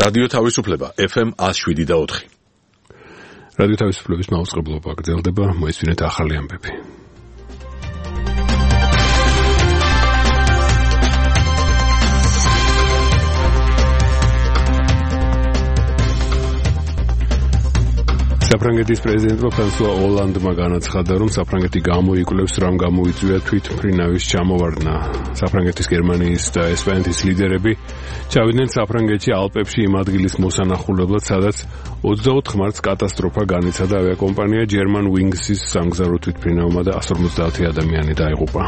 რადიო თავისუფლება FM 107.4. რადიო თავისუფლების მაუწყებლობა გრძელდება, მოისმინეთ ახალი ამბები. საფრანგეთის პრეზიდენტმა ფრანსუა ოლანდმა განაცხადა, რომ საფრანგეთი გამოიკვლევს რამ გამოიწვია თვითმფრინავის ჩამოვარდნა. საფრანგეთის, გერმანიის და ესპანეთის ლიდერები ჩავიდნენ საფრანგეთში ალპებში იმ ადგილის მოსანახულებლად, სადაც 24 მარტს კატასტროფა განიცადა ავიაკომპანია German Wings-ის სამგზავრო თვითმფრინავმა და 150 ადამიანი დაიღუპა.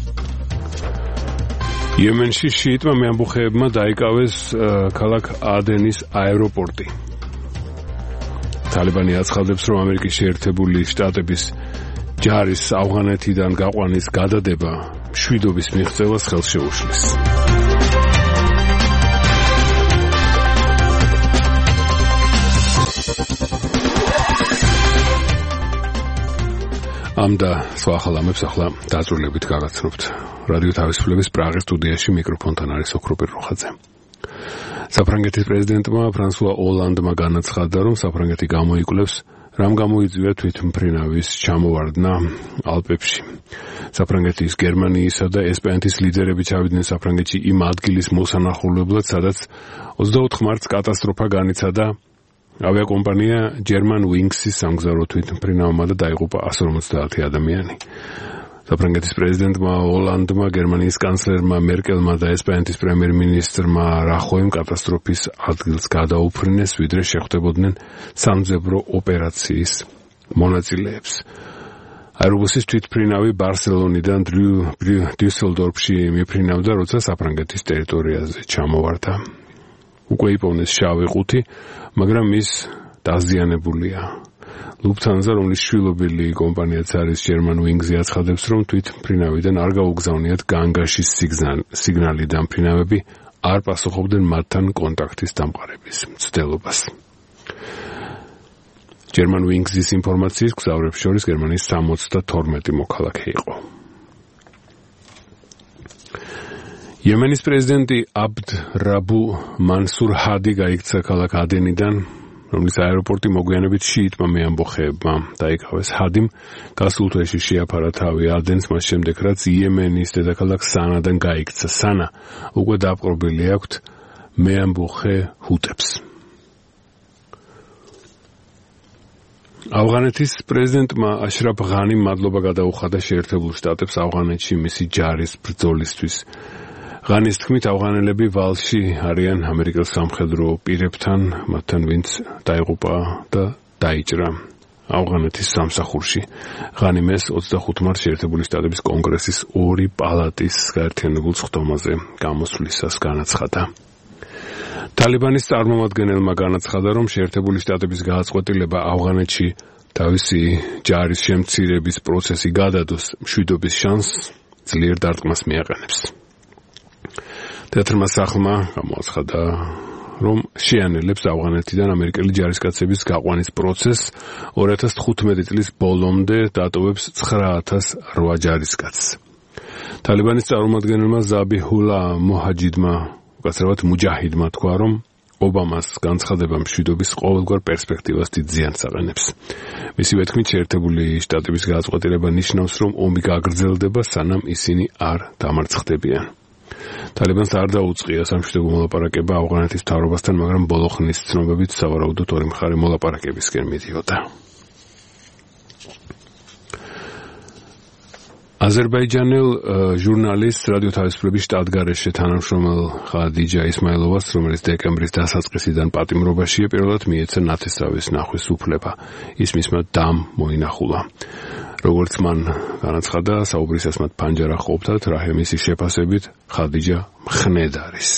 იემენში შიიტმა მეამბოხეებმა დაიკავეს ქალაქ ადენის აეროპორტი. ტალიბანი აცხადებს, რომ ამერიკის შეერთებული შტატების ჯარის ავღანეთიდან გაყვანის გადადება მშვიდობის მიღწევას ხელს შეუშლის. ამ და სხვა ახალ ამბებს ახლა დაწვრილებით გაგაცნობთ. რადიო თავისუფლების პრაღის სტუდიაში მიკროფონთან არის ოქროპირ როხაძე. საფრანგეთის პრეზიდენტმა ფრანსუა ოლანდმა განაცხადა, რომ საფრანგეთი გამოიკვლევს რამ გამოიწვია თვითმფრინავის ჩამოვარდნა ალპებში. საფრანგეთის, გერმანიისა და ესპანეთის ლიდერები ჩავიდნენ საფრანგეთში იმ ადგილის მოსანახულებლად, სადაც 24 მარტს კატასტროფა განიცადა ავიაკომპანია German Wings-ის სამგზავრო თვითმფრინავმა და დაიღუპა 150 ადამიანი. საფრანგეთის პრეზიდენტმა ოლანდმა, გერმანიის კანცლერმა მერკელმა და ესპანეთის პრემიერ-მინისტრმა რახოიმ კატასტროფის ადგილს გადაუფრინეს, ვიდრე შეხვდებოდნენ სამძებრო ოპერაციის მონაწილეებს. აერობუსის თვითმფრინავი ბარსელონიდან დიუსელდორფში მიფრინავდა, როცა საფრანგეთის ტერიტორიაზე ჩამოვარდა. უკვე იპოვნეს შავი ყუთი, მაგრამ ის დაზიანებულია. Lufthansa, რომლის შვილობილი კომპანიაც არის German Wings-ი, აცხადებს, რომ თვითმფრინავიდან არ გაუგზავნიათ განგაშის სიგნალი და მფრინავები არ პასუხობდნენ მათთან კონტაქტის დამყარების მცდელობას. German Wings-ის ინფორმაციის მგზავრებს შორის გერმანიის 72 მოქალაქე იყო. იემენის პრეზიდენტი აბდ რაბუ მანსურ ჰადი გაიქცა ქალაქ ადენიდან, რომლის აეროპორტი მოგვიანებით შიიტმა მეამბოხეებმა დაიკავეს. ჰადიმ გასულ თვეში შეაფარა თავი ადენს, მას შემდეგ რაც იემენის დედაქალაქ სანადან გაიქცა. სანა უკვე დაპყრობილი აქვთ მეამბოხე ჰუტებს. ავღანეთის პრეზიდენტმა აშრაფ ღანიმ მადლობა გადაუხადა შეერთებულ შტატებს ავღანეთში მისი ჯარის ბრძოლისთვის. ღანის თქმით, ავღანელები ვალში არიან ამერიკელ სამხედრო პირებთან, მათთან ვინც დაიღუპა და დაიჭრა ავღანეთის სამსახურში. ღანიმეს 25 მარტს შეერთებული შტატების კონგრესის 2 პალატის გაერთიანებულ სხდომაზე გამოსვლისას განაცხადა. ტალიბანის წარმომადგენელმა განაცხადა, რომ შეერთებული შტატების გააწყვეტილება ავღანეთში თავისი ჯარის შემცირების პროცესი გადადოს მშვიდობის შანსს ძლიერ დარტყმას მიაყენებს. თეატრმა სახლმა გამოაცხადა, რომ შეანელებს ავღანეთიდან ამერიკელი ჯარისკაცების გაყვანის პროცესს 2015 წლის ბოლომდე დატოვებს 9008 ჯარისკაცს. ტალიბანის წარმომადგენელმა ზაბიჰულა მოჰაჯიდმა, უკაცრავად მუჯაჰიდმა თქვა, რომ ობამას განცხადება მშვიდობის ყოველგვარ პერსპექტივას დიდ ზიანს აყენებს. მისივე თქმით, შეერთებული შტატების გააწყვეტილება ნიშნავს, რომ ომი გაგრძელდება, სანამ ისინი არ დამარცხდებიან. ტალიბანს არ დაუწყია სამშვიდობო მოლაპარაკება ავღანეთის მთავრობასთან, მაგრამ ბოლო ხნის ცნობებით სავარაუდოდ ორი მხარე მოლაპარაკებისკენ მიდიოდა. აზერბაიჯანელ ჟურნალისტ რადიო თავისუფლების შტატგარეშე თანამშრომელ ხადიჯა ისმაილოვას, რომელიც დეკემბრის დასაწყისიდან პატიმრობაშია, პირველად მიეცა ნათესავის ნახვის უფლება. ის მისმა დამ მოინახულა. როგორც მან განაცხადა, საუბრისას მათ ფანჯარა ყოფდათ, რაჰემისის შეფასებით ხადიჯა მხნედ არის.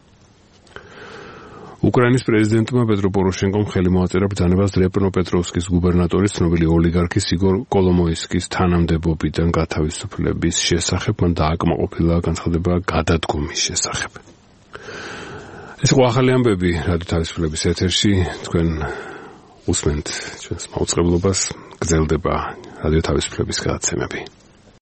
უკრაინის პრეზიდენტმა პეტრო პოროშენკომ ხელი მოაწერა ბრძანებას დრეპნოპეტროვსკის გუბერნატორის ცნობილი ოლიგარქის იგორ კოლომოისკის თანამდებობიდან გათავისუფლების შესახებ. მან დააკმაყოფილა განცხადება გადადგომის შესახებ. ეს იყო ახალი ამბები რადიო თავისუფლების ეთერში. თქვენ უსმენთ ჩვენს მაუწყებლობას, გრძელდება რადიო თავისუფლების გადაცემები.